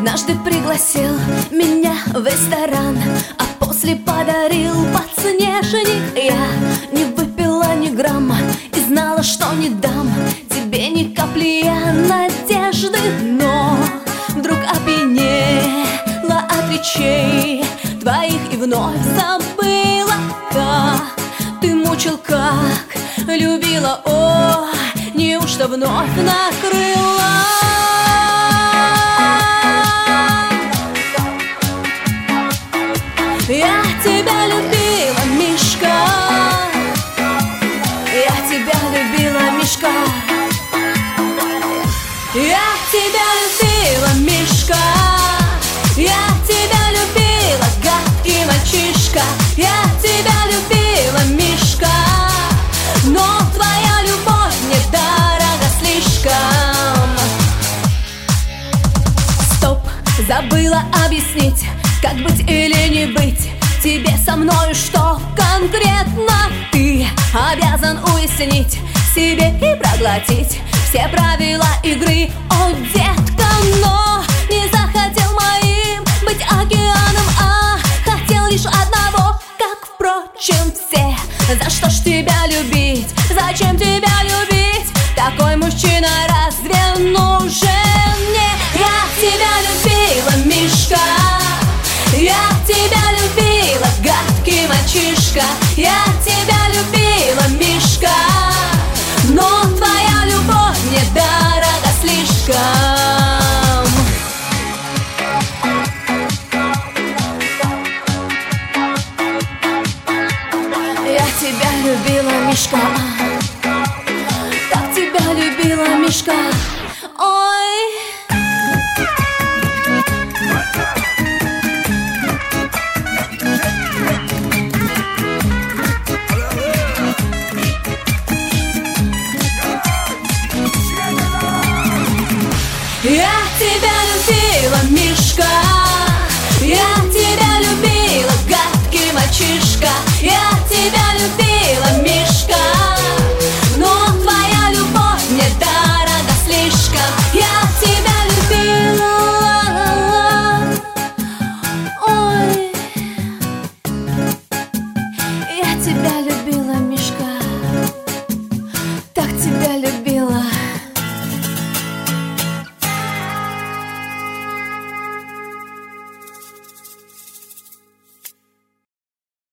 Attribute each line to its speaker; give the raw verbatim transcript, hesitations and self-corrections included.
Speaker 1: Однажды пригласил меня в ресторан, а после подарил подснежник. Я не выпила ни грамма и знала, что не дам тебе ни капли я надежды. Но вдруг опьянела от речей твоих и вновь забыла, как ты мучил, как любила. О, неужто вновь накрыла? Я тебя любила, Мишка, я тебя любила, Мишка, я тебя любила, Мишка, я тебя любила, гадкий мальчишка, я тебя любила, Мишка, но твоя любовь мне дорога слишком. Стоп, забыла объяснить, как быть или не быть тебе со мною, что конкретно ты обязан уяснить себе и проглотить все правила игры. О, детка, но не захотел моим быть океаном, а хотел лишь одного, как, впрочем, все. За что ж тебя любить? Зачем тебя любить? Такой мужчина разве нужен мне? Я тебя любила, Мишка, я тебя любила, гадкий мальчишка, я тебя любила, Мишка, но твоя любовь мне дорога слишком. Я тебя любила, Мишка, так тебя любила, Мишка, ой. Я тебя любила, Мишка.